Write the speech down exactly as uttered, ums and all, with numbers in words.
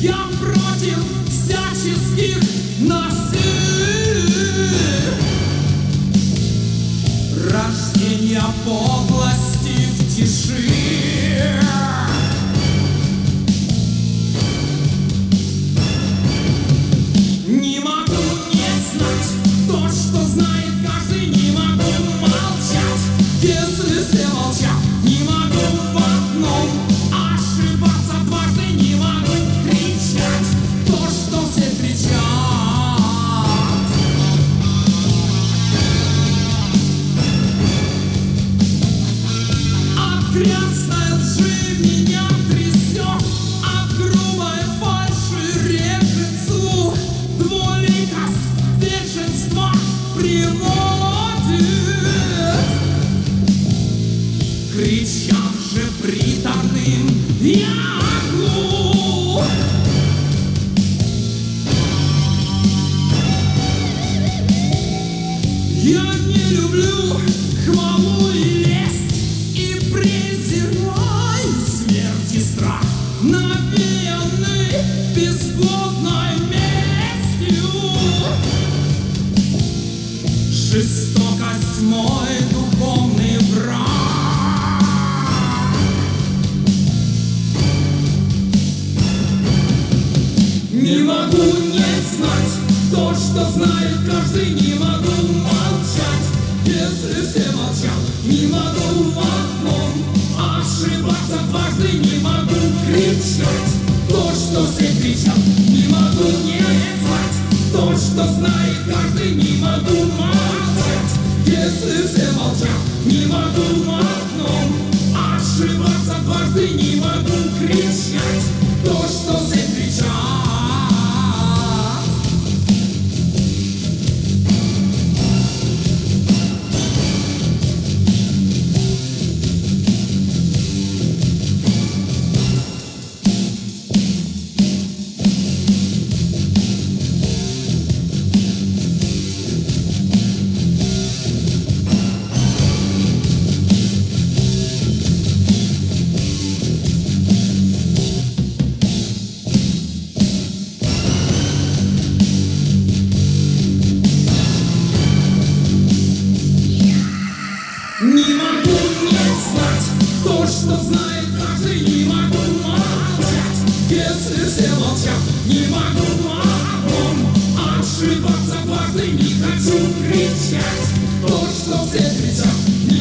Я против всяческих насилий, рождения подлости в тиши. Не могу не знать то, что знает каждый. Не могу молчать, если все молчат. Не могу в одном ошибаться дважды. Не могу кричать то, что все кричат. От грязной лжи меня трясет, от грубой фальши режет слух. Двуликость бешенства приводит к речам же приторным. Я глух. Я не люблю хвалу и лесть, и презираю смерть и страх, навеянный бесплодной местью. Жестокость мой духовный враг. Не могу не знать то, что знает каждый. Не могу молчать, если все молчат. Не могу в одном ошибаться дважды. Не могу кричать то, что все кричат. Не могу не знать то, что знает каждый. Не могу молчать, если все молчат. Не могу в одном ошибаться дважды. Не могу кричать то, что все кричат. Не могу не знать то, что знает каждый. Не могу молчать, если все молчат. Не могу в одном ошибаться дважды. Не хочу кричать то, что все кричат.